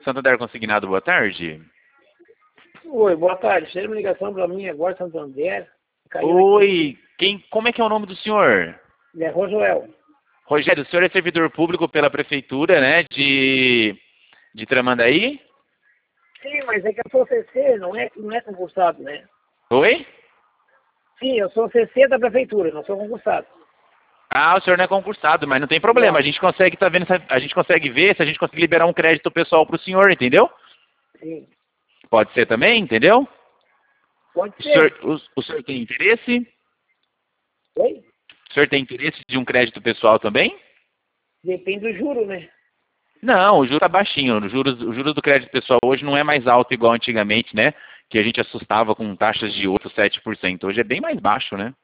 Santander Consignado, boa tarde. Oi, boa tarde. Chega uma ligação para mim agora, Santander. Oi, como é que é o nome do senhor? É Rojoel. Rogério, o senhor é servidor público pela prefeitura, né, de Tramandaí? Sim, mas é que eu sou CC, não é concursado, né? Oi? Sim, eu sou CC da prefeitura, não sou concursado. Ah, o senhor não é concursado, mas não tem problema. Não. A gente consegue a gente consegue ver se a gente consegue liberar um crédito pessoal para o senhor, entendeu? Sim. Pode ser também, entendeu? Pode ser. O senhor tem interesse? Oi? O senhor tem interesse de um crédito pessoal também? Depende do juro, né? Não, o juro está baixinho. Os juros do crédito pessoal hoje não é mais alto igual antigamente, né? Que a gente assustava com taxas de 8, 7%. Hoje é bem mais baixo, né?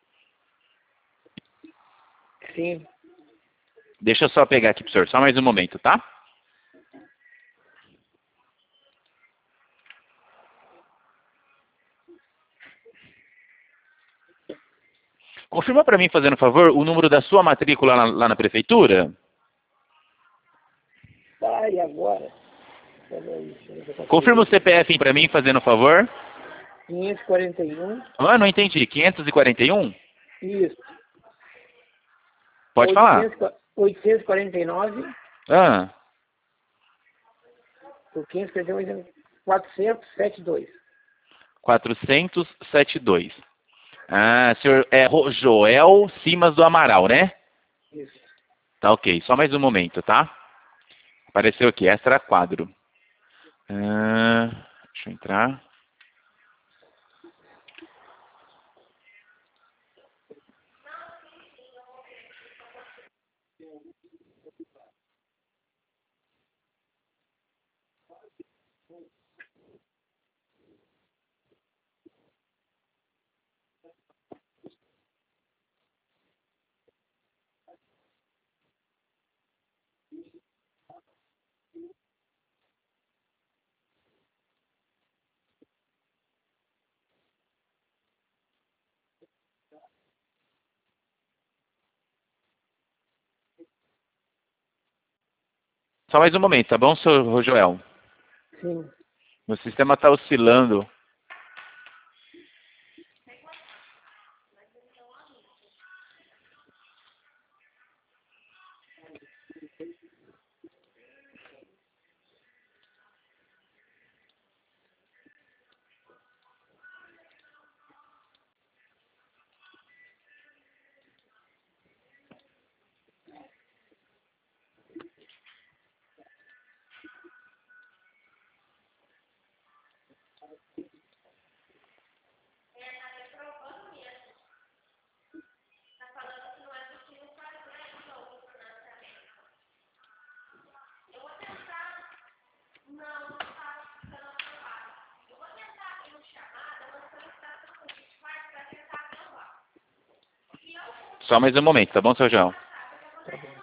Sim. Deixa eu só pegar aqui pro senhor, só mais um momento, tá? Confirma para mim, fazendo favor, o número da sua matrícula lá na prefeitura? Tá, e agora? Peraí, deixa eu ver se eu consigo Confirma o ver. CPF para mim, fazendo favor. 541. Ah, não entendi. 541? Isso. Pode falar. 849. Ah, O 541, 472. 472. Ah, senhor é Joel Simas do Amaral, né? Isso. Tá ok. Só mais um momento, tá? Apareceu aqui, extra quadro. Deixa eu entrar. Só mais um momento, tá bom, senhor Joel? Sim. Meu sistema tá oscilando. Só mais um momento, tá bom, senhor Joel? Tá bom.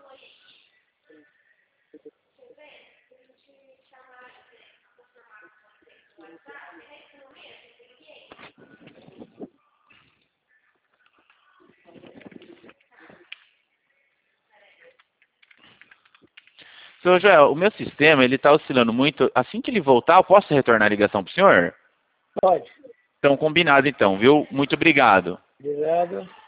Senhor Joel, o meu sistema, ele tá oscilando muito. Assim que ele voltar, eu posso retornar a ligação pro senhor? Pode. Então, combinado então, viu? Muito obrigado. Obrigado.